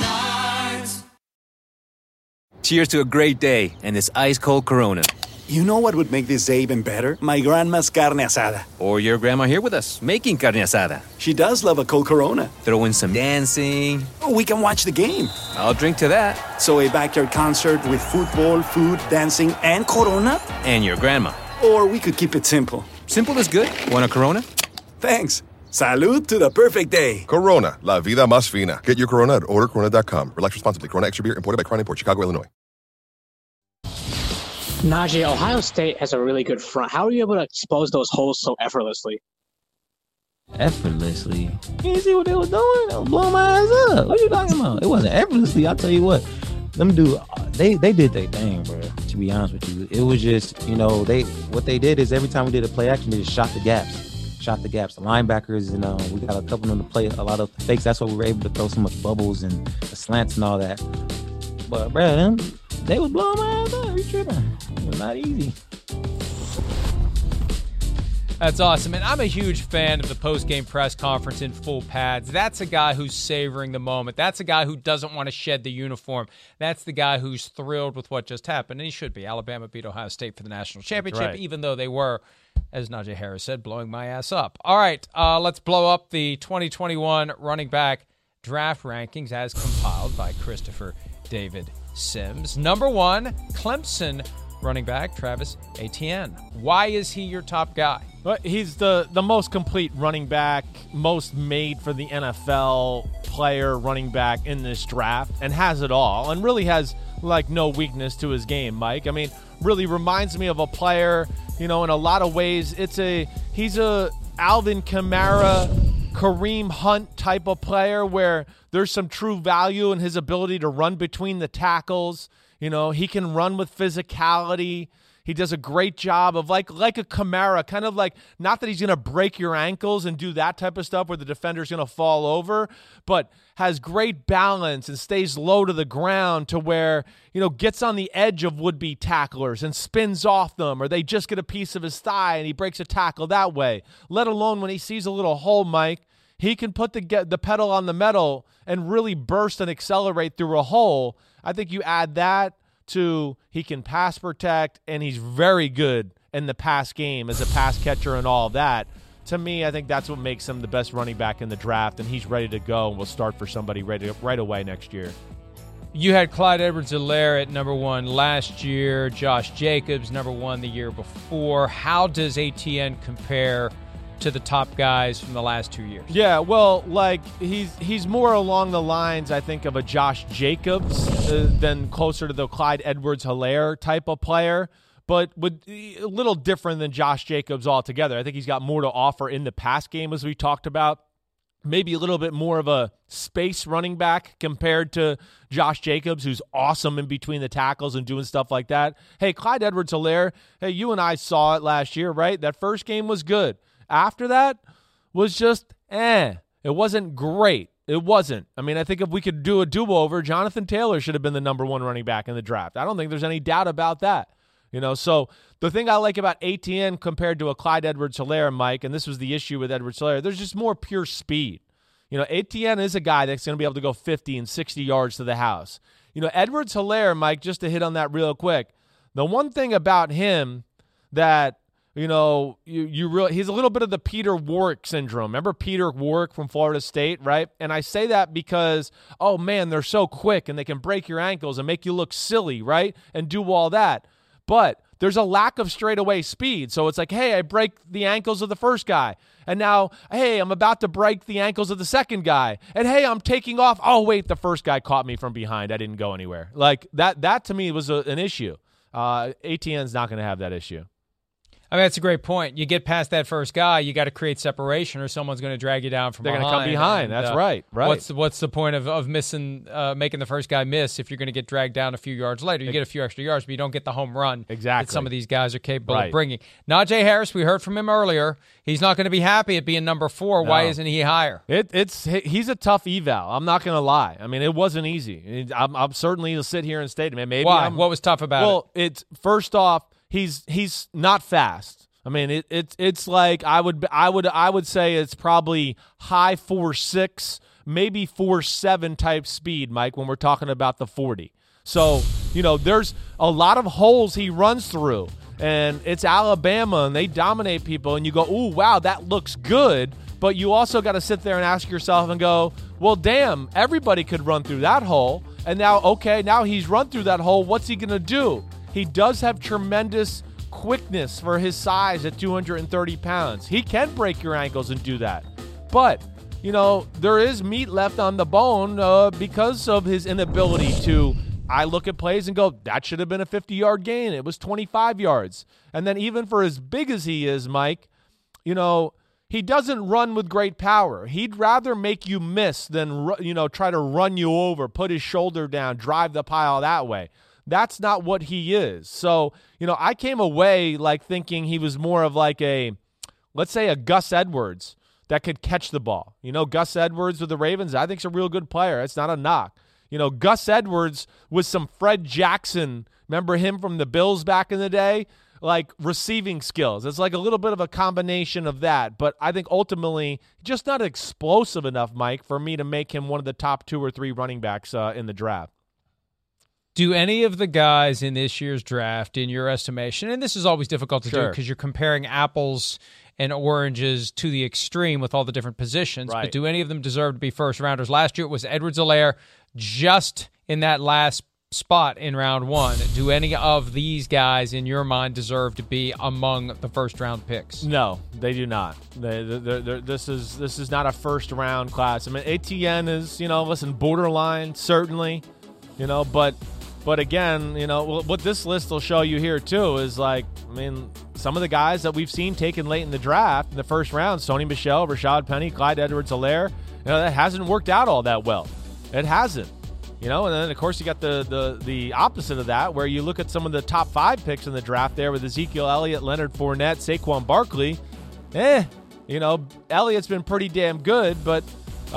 K: Cheers to a great day and this ice-cold Corona.
L: You know what would make this day even better? My grandma's carne asada.
K: Or your grandma here with us, making carne asada.
L: She does love a cold Corona.
K: Throw in some dancing.
L: Oh, we can watch the game.
K: I'll drink to that.
L: So a backyard concert with football, food, dancing, and Corona?
K: And your grandma.
L: Or we could keep it simple.
K: Simple is good. Want a Corona?
L: Thanks. Salud to the perfect day.
M: Corona, la vida más fina. Get your Corona at ordercorona.com. Relax responsibly. Corona Extra Beer, imported by Crown Imports, Chicago, Illinois.
N: Najee, Ohio State has a really good front. How are you able to expose those holes so effortlessly?
O: Effortlessly? You see what they were doing? They were blowing my eyes up. What are you talking about? It wasn't effortlessly. I'll tell you what. Them dude, they did their thing, bro. To be honest with you, it was just, what they did is every time we did a play action, they just shot the gaps. shot the gaps. The linebackers, we got a couple of them to play a lot of fakes. That's why we were able to throw so much bubbles and the slants and all that. But, bro, they was blowing my ass up. You tripping? It was not easy.
C: That's awesome. And I'm a huge fan of the post-game press conference in full pads. That's a guy who's savoring the moment. That's a guy who doesn't want to shed the uniform. That's the guy who's thrilled with what just happened. And he should be. Alabama beat Ohio State for the national championship,
F: right.
C: Even though they were, as Najee Harris said, blowing my ass up. All right, let's blow up the 2021 running back draft rankings as compiled by Christopher David Sims. Number 1, Clemson running back Travis Etienne. Why is he your top guy?
F: But he's the most complete running back, most made for the NFL player running back in this draft, and has it all, and really has no weakness to his game, Mike. I mean, really reminds me of a player, in a lot of ways. He's a Alvin Kamara, Kareem Hunt type of player where there's some true value in his ability to run between the tackles. He can run with physicality. He does a great job of like a Kamara, kind of not that he's going to break your ankles and do that type of stuff where the defender's going to fall over, but has great balance and stays low to the ground to where, gets on the edge of would-be tacklers and spins off them, or they just get a piece of his thigh and he breaks a tackle that way. Let alone when he sees a little hole, Mike, he can put the pedal on the metal and really burst and accelerate through a hole. I think you add that to he can pass protect, and he's very good in the pass game as a pass catcher and all that. To me, I think that's what makes him the best running back in the draft, and he's ready to go and will start for somebody right away next year.
C: You had Clyde Edwards-Helaire at number 1 last year, Josh Jacobs number 1 the year before. How does Etienne compare to the top guys from the last 2 years?
F: Yeah, well, he's more along the lines, I think, of a Josh Jacobs than closer to the Clyde Edwards-Helaire type of player, but a little different than Josh Jacobs altogether. I think he's got more to offer in the pass game, as we talked about. Maybe a little bit more of a space running back compared to Josh Jacobs, who's awesome in between the tackles and doing stuff like that. Hey, Clyde Edwards-Helaire, hey, you and I saw it last year, right? That first game was good. After that was just, It wasn't great. It wasn't. I mean, I think if we could do a do-over, Jonathan Taylor should have been the number 1 running back in the draft. I don't think there's any doubt about that. So the thing I like about Etienne compared to a Clyde Edwards-Helaire, Mike, and this was the issue with Edwards-Helaire, there's just more pure speed. Etienne is a guy that's going to be able to go 50 and 60 yards to the house. Edwards-Helaire, Mike, just to hit on that real quick, the one thing about him that he's a little bit of the Peter Warrick syndrome. Remember Peter Warrick from Florida State, right? And I say that because, oh man, they're so quick and they can break your ankles and make you look silly, right? And do all that. But there's a lack of straightaway speed. So it's like, hey, I break the ankles of the first guy. And now, hey, I'm about to break the ankles of the second guy. And hey, I'm taking off. Oh, wait, the first guy caught me from behind. I didn't go anywhere. That to me was an issue. Etienne's not going to have that issue.
C: I mean, that's a great point. You get past that first guy, you got to create separation, or someone's going to drag you down from behind.
F: They're going to come behind.
C: And,
F: that's right.
C: What's the point of missing, making the first guy miss if you're going to get dragged down a few yards later? You get a few extra yards, but you don't get the home run that some of these guys are capable of bringing. Najee Harris, we heard from him earlier. He's not going to be happy at being number 4. No. Why isn't he higher?
F: He's a tough eval. I'm not going to lie. I mean, it wasn't easy. I'm certainly to sit here and state, man, maybe.
C: Why? What was tough about it?
F: Well, it's first off, he's not fast. I mean, it's like I would say it's probably high 4.6, maybe 4.7 type speed, Mike, when we're talking about the 40. So, there's a lot of holes he runs through, and it's Alabama, and they dominate people, and you go, ooh, wow, that looks good, but you also got to sit there and ask yourself and go, well, damn, everybody could run through that hole, and now he's run through that hole, what's he going to do? He does have tremendous quickness for his size at 230 pounds. He can break your ankles and do that. But, there is meat left on the bone because of his inability to, I look at plays and go, that should have been a 50-yard gain. It was 25 yards. And then even for as big as he is, Mike, he doesn't run with great power. He'd rather make you miss than, try to run you over, put his shoulder down, drive the pile that way. That's not what he is. So, I came away thinking he was more of like a let's say a Gus Edwards that could catch the ball. Gus Edwards with the Ravens, I think is a real good player. It's not a knock. Gus Edwards with some Fred Jackson, remember him from the Bills back in the day? Like receiving skills. It's like a little bit of a combination of that. But I think ultimately just not explosive enough, Mike, for me to make him one of the top 2 or 3 running backs in the draft.
C: Do any of the guys in this year's draft, in your estimation, and this is always difficult to do because you're comparing apples and oranges to the extreme with all the different positions, but do any of them deserve to be first-rounders? Last year it was Edwards-Helaire just in that last spot in round 1. Do any of these guys, in your mind, deserve to be among the first-round picks?
F: No, they do not. This is not a first-round class. I mean, Etienne is, borderline, certainly, but again, what this list will show you here, too, is some of the guys that we've seen taken late in the draft, in the first round, Sony Michel, Rashad Penny, Clyde Edwards-Helaire, that hasn't worked out all that well. It hasn't. And then, of course, you got the opposite of that, where you look at some of the top 5 picks in the draft there with Ezekiel Elliott, Leonard Fournette, Saquon Barkley. Elliott's been pretty damn good, but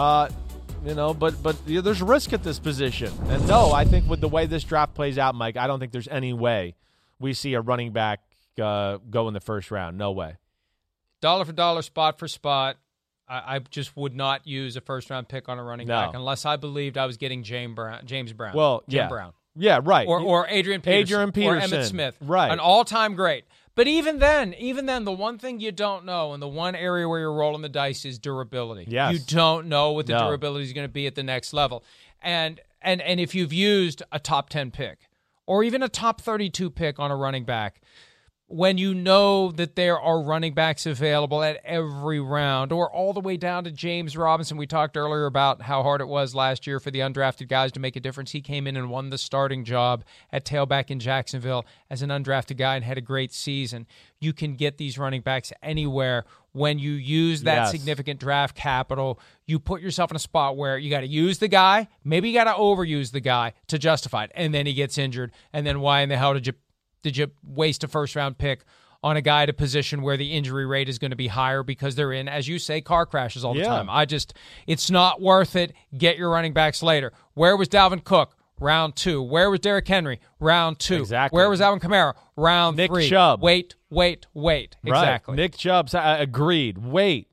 F: there's risk at this position. And no, I think with the way this draft plays out, Mike, I don't think there's any way we see a running back go in the first round. No way.
C: Dollar for dollar, spot for spot. I just would not use a first-round pick on a running back unless I believed I was getting James Brown.
F: Well,
C: Jim Brown.
F: Yeah, right.
C: Or Adrian Peterson. Or Emmitt Smith.
F: Right.
C: An all-time great. But even then, the one thing you don't know and the one area where you're rolling the dice is durability.
F: Yes.
C: You don't know what the durability is going to be at the next level. And if you've used a top 10 pick or even a top 32 pick on a running back, when you know that there are running backs available at every round or all the way down to James Robinson. We talked earlier about how hard it was last year for the undrafted guys to make a difference. He came in and won the starting job at tailback in Jacksonville as an undrafted guy and had a great season. You can get these running backs anywhere. When you use that significant draft capital, you put yourself in a spot where you got to use the guy, maybe you got to overuse the guy to justify it, and then he gets injured, and then why in the hell did you waste a first-round pick on a guy at a position where the injury rate is going to be higher because they're in, as you say, car crashes all the time? It's not worth it. Get your running backs later. Where was Dalvin Cook? Round 2. Where was Derrick Henry? Round 2.
F: Exactly.
C: Where was Alvin Kamara? Round 3.
F: Nick Chubb.
C: Wait. Exactly.
F: Right. Nick Chubb, agreed. Wait.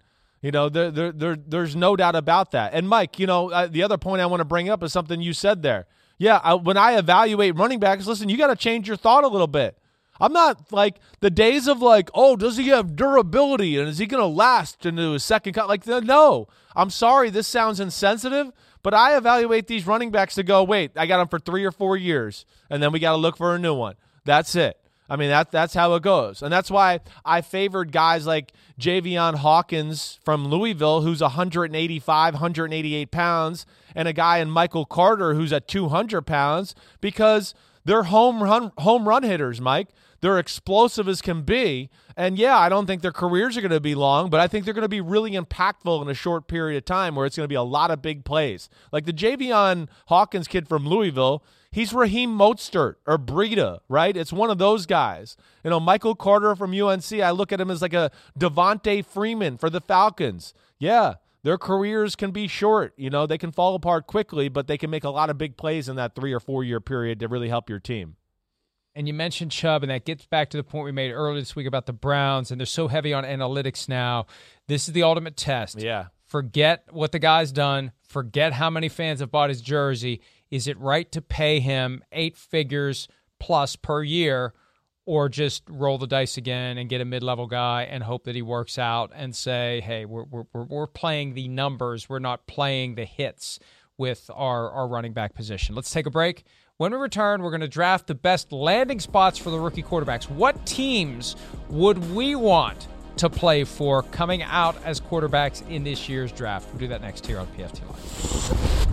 F: There's no doubt about that. And, Mike, the other point I want to bring up is something you said there. Yeah, when I evaluate running backs, listen, you got to change your thought a little bit. I'm not like the days of does he have durability and is he going to last into his second cut? No. I'm sorry, this sounds insensitive, but I evaluate these running backs to go, wait, I got them for 3 or 4 years, and then we got to look for a new one. That's it. I mean, that's how it goes. And that's why I favored guys like Javion Hawkins from Louisville, who's 185, 188 pounds, and a guy in Michael Carter who's at 200 pounds, because they're home run hitters, Mike. They're explosive as can be. And, yeah, I don't think their careers are going to be long, but I think they're going to be really impactful in a short period of time where it's going to be a lot of big plays. Like the Javion Hawkins kid from Louisville, he's Raheem Mostert or Breida, right? It's one of those guys. Michael Carter from UNC, I look at him as like a Devontae Freeman for the Falcons. Yeah, their careers can be short. They can fall apart quickly, but they can make a lot of big plays in that 3 or 4 year period to really help your team.
C: And you mentioned Chubb, and that gets back to the point we made earlier this week about the Browns, and they're so heavy on analytics now. This is the ultimate test.
F: Yeah.
C: Forget what the guy's done. Forget how many fans have bought his jersey. Is it right to pay him 8 figures plus per year, or just roll the dice again and get a mid-level guy and hope that he works out and say, hey, we're playing the numbers. We're not playing the hits with our running back position. Let's take a break. When we return, we're going to draft the best landing spots for the rookie quarterbacks. What teams would we want to play for coming out as quarterbacks in this year's draft? We'll do that next here on PFT Live.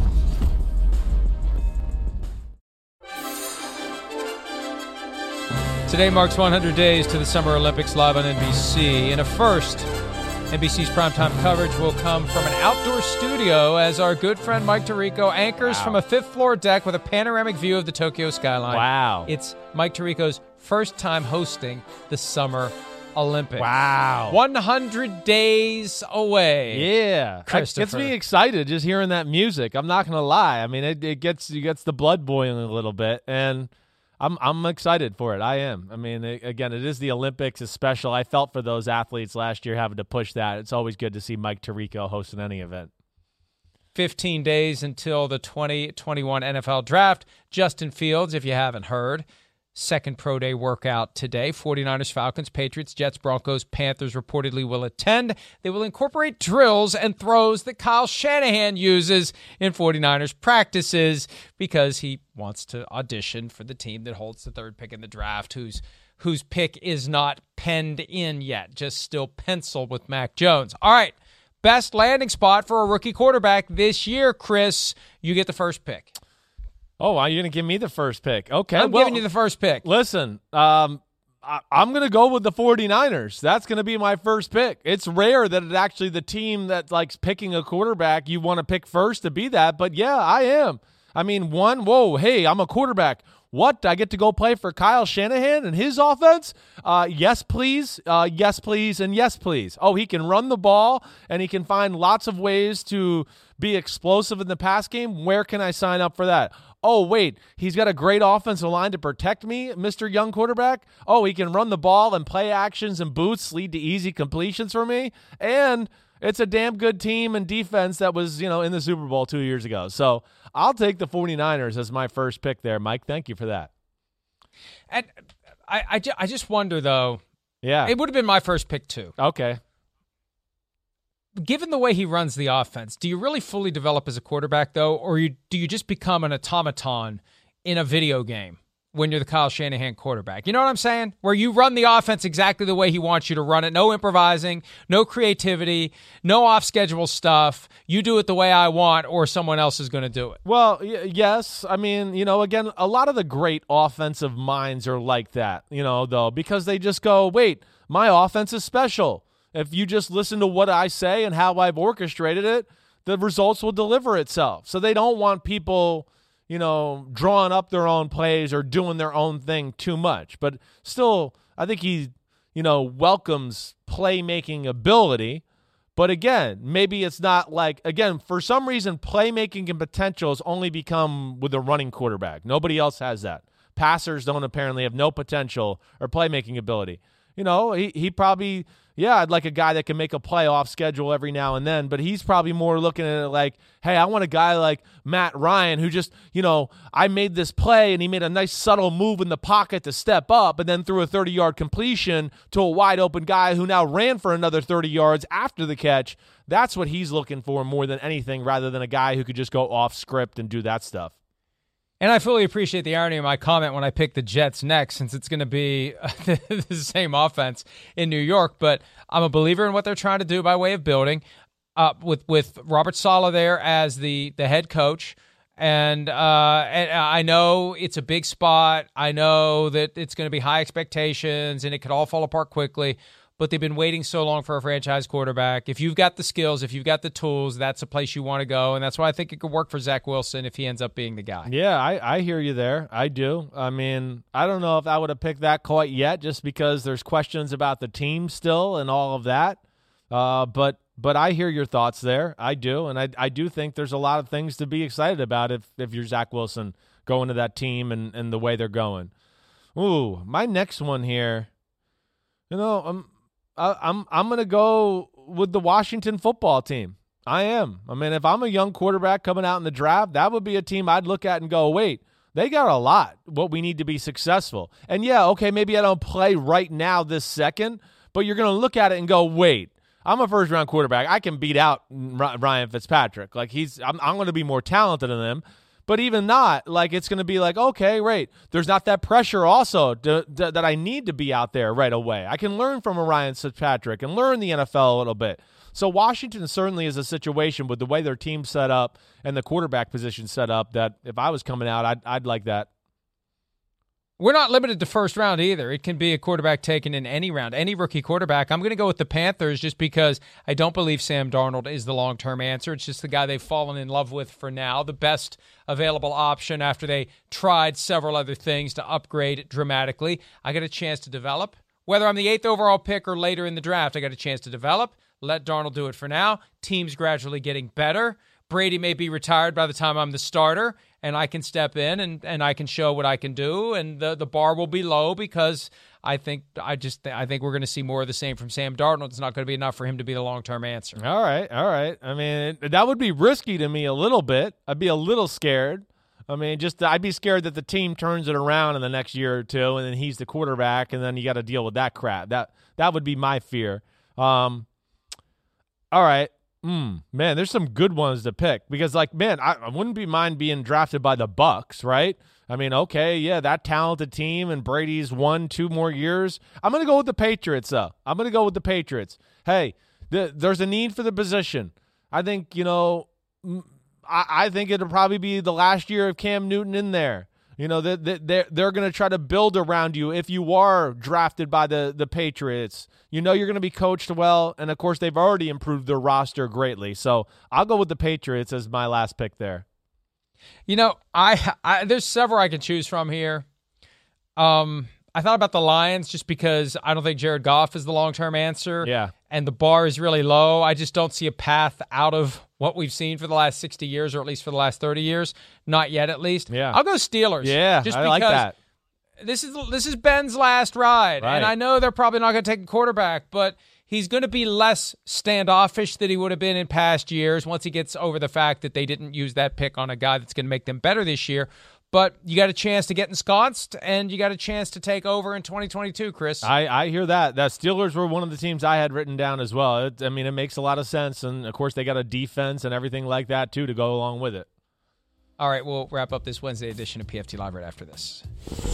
C: Today marks 100 days to the Summer Olympics live on NBC. In a first, NBC's primetime coverage will come from an outdoor studio as our good friend Mike Tirico anchors from a 5th-floor deck with a panoramic view of the Tokyo skyline.
F: Wow.
C: It's Mike Tirico's first time hosting the Summer Olympics.
F: Wow.
C: 100 days away.
F: Yeah. That gets me
C: Christopher.
F: excited just hearing that music. I'm not going to lie. I mean, it gets the blood boiling a little bit, and I'm excited for it. I am. I mean, again, it is the Olympics. It's special. I felt for those athletes last year having to push that. It's always good to see Mike Tirico hosting any event.
C: 15 days until the 2021 NFL Draft. Justin Fields, if you haven't heard, second pro day workout today. 49ers, Falcons, Patriots, Jets, Broncos, Panthers reportedly will attend. They will incorporate drills and throws that Kyle Shanahan uses in 49ers practices because he wants to audition for the team that holds the third pick in the draft, whose pick is not penned in yet, just still penciled with Mac Jones. All right, best landing spot for a rookie quarterback this year, Chris. You get the first pick.
F: Oh, are you going to give me the first pick? Okay.
C: I'm giving you the first pick.
F: Listen, I'm going to go with the 49ers. That's going to be my first pick. It's rare that it's actually the team that likes picking a quarterback you want to pick first to be that, but yeah, I am. I mean, hey, I'm a quarterback. What? I get to go play for Kyle Shanahan and his offense? Yes, please. Yes, please. And yes, please. Oh, he can run the ball, and he can find lots of ways to be explosive in the pass game. Where can I sign up for that? Oh, wait, he's got a great offensive line to protect me, Mr. Young quarterback. Oh, he can run the ball and play actions and boosts lead to easy completions for me. And it's a damn good team and defense that was, in the Super Bowl 2 years ago. So I'll take the 49ers as my first pick there, Mike. Thank you for that.
C: And I just wonder, though.
F: Yeah.
C: It would have been my first pick, too.
F: Okay.
C: Given the way he runs the offense, do you really fully develop as a quarterback, though, or do you just become an automaton in a video game when you're the Kyle Shanahan quarterback? You know what I'm saying? Where you run the offense exactly the way he wants you to run it. No improvising, no creativity, no off-schedule stuff. You do it the way I want, or someone else is going to do it.
F: Well, yes. I mean, again, a lot of the great offensive minds are like that, though, because they just go, wait, my offense is special. If you just listen to what I say and how I've orchestrated it, the results will deliver itself. So they don't want people, drawing up their own plays or doing their own thing too much. But still, I think he, welcomes playmaking ability. But again, maybe it's not for some reason, playmaking and potential has only become with a running quarterback. Nobody else has that. Passers don't apparently have no potential or playmaking ability. He probably, I'd like a guy that can make a play off schedule every now and then, but he's probably more looking at it like, hey, I want a guy like Matt Ryan who just, I made this play and he made a nice subtle move in the pocket to step up and then threw a 30-yard completion to a wide open guy who now ran for another 30 yards after the catch. That's what he's looking for more than anything, rather than a guy who could just go off script and do that stuff.
C: And I fully appreciate the irony of my comment when I pick the Jets next, since it's going to be the same offense in New York. But I'm a believer in what they're trying to do by way of building, with Robert Saleh there as the head coach. And I know it's a big spot. I know that it's going to be high expectations, and it could all fall apart quickly. But they've been waiting so long for a franchise quarterback. If you've got the skills, if you've got the tools, that's a place you want to go. And that's why I think it could work for Zach Wilson if he ends up being the guy.
F: Yeah, I hear you there. I do. I mean, I don't know if I would have picked that quite yet, just because there's questions about the team still and all of that. But I hear your thoughts there. I do. And I do think there's a lot of things to be excited about if you're Zach Wilson going to that team and the way they're going. Ooh, my next one here, I'm going to go with the Washington football team. I am. I mean, if I'm a young quarterback coming out in the draft, that would be a team I'd look at and go, wait, they got a lot, what we need to be successful. And yeah, okay, maybe I don't play right now this second, but you're going to look at it and go, wait, I'm a first-round quarterback. I can beat out Ryan Fitzpatrick. I'm going to be more talented than him. But even not, it's going to be okay, right. There's not that pressure also that I need to be out there right away. I can learn from a Ryan Fitzpatrick and learn the NFL a little bit. So Washington certainly is a situation with the way their team's set up and the quarterback position set up that if I was coming out, I'd like that.
C: We're not limited to first round either. It can be a quarterback taken in any round, any rookie quarterback. I'm going to go with the Panthers just because I don't believe Sam Darnold is the long-term answer. It's just the guy they've fallen in love with for now, the best available option after they tried several other things to upgrade dramatically. I got a chance to develop Whether I'm the 8th overall pick or later in the draft, I got a chance to develop. Let Darnold do it for now. Team's gradually getting better. Brady may be retired by the time I'm the starter, and I can step in and I can show what I can do, and the bar will be low because I think we're going to see more of the same from Sam Darnold. It's not going to be enough for him to be the long-term answer.
F: All right. I mean, that would be risky to me a little bit. I'd be a little scared. I mean, I'd be scared that the team turns it around in the next year or two, and then he's the quarterback, and then you got to deal with that crap. That would be my fear. All right. Man, there's some good ones to pick because, I wouldn't be mind being drafted by the Bucs, right? I mean, okay, yeah, that talented team, and Brady's 1-2 more years. I'm going to go with the Patriots, though. Hey, there's a need for the position. I think, I think it'll probably be the last year of Cam Newton in there. They're going to try to build around you if you are drafted by the Patriots. You're going to be coached well, and, of course, they've already improved their roster greatly. So I'll go with the Patriots as my last pick there.
C: There's several I can choose from here. I thought about the Lions just because I don't think Jared Goff is the long-term answer.
F: Yeah.
C: And the bar is really low. I just don't see a path out of what we've seen for the last 60 years, or at least for the last 30 years. Not yet, at least.
F: Yeah.
C: I'll go Steelers.
F: Yeah,
C: just
F: I like that.
C: This is Ben's last ride.
F: Right.
C: And I know they're probably not going to take a quarterback, but he's going to be less standoffish than he would have been in past years once he gets over the fact that they didn't use that pick on a guy that's going to make them better this year. But you got a chance to get ensconced, and you got a chance to take over in 2022, Chris.
F: I hear that. The Steelers were one of the teams I had written down as well. It makes a lot of sense. And, of course, they got a defense and everything like that, too, to go along with it.
C: All right, we'll wrap up this Wednesday edition of PFT Live right after this.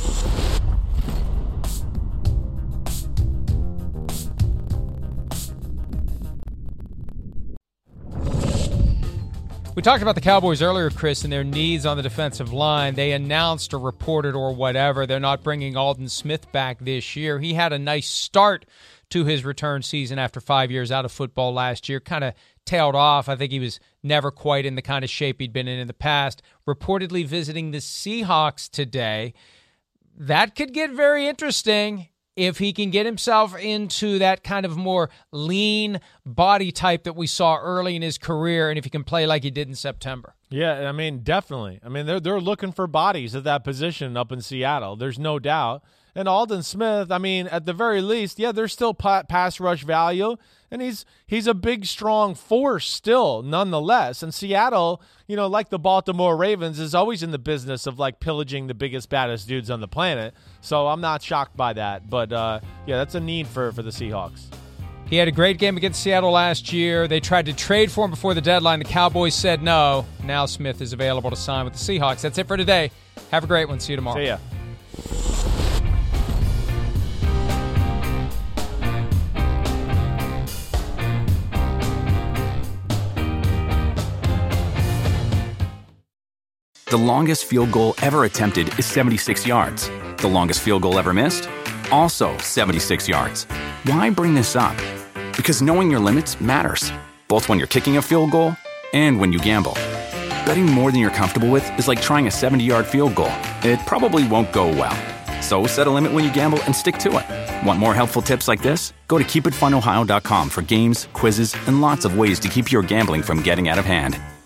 C: We talked about the Cowboys earlier, Chris, and their needs on the defensive line. They announced or reported or whatever they're not bringing Aldon Smith back this year. He had a nice start to his return season after 5 years out of football last year. Kind of tailed off. I think he was never quite in the kind of shape he'd been in the past. Reportedly visiting the Seahawks today. That could get very interesting if he can get himself into that kind of more lean body type that we saw early in his career, and if he can play like he did in September.
F: Yeah, definitely. They're looking for bodies at that position up in Seattle. There's no doubt. And Aldon Smith, at the very least, yeah, there's still pass rush value, and he's a big, strong force still, nonetheless. And Seattle, like the Baltimore Ravens, is always in the business of pillaging the biggest, baddest dudes on the planet. So I'm not shocked by that. But yeah, that's a need for the Seahawks.
C: He had a great game against Seattle last year. They tried to trade for him before the deadline. The Cowboys said no. Now Smith is available to sign with the Seahawks. That's it for today. Have a great one. See you tomorrow.
F: See ya.
B: The longest field goal ever attempted is 76 yards. The longest field goal ever missed? Also 76 yards. Why bring this up? Because knowing your limits matters, both when you're kicking a field goal and when you gamble. Betting more than you're comfortable with is like trying a 70-yard field goal. It probably won't go well. So set a limit when you gamble and stick to it. Want more helpful tips like this? Go to keepitfunohio.com for games, quizzes, and lots of ways to keep your gambling from getting out of hand.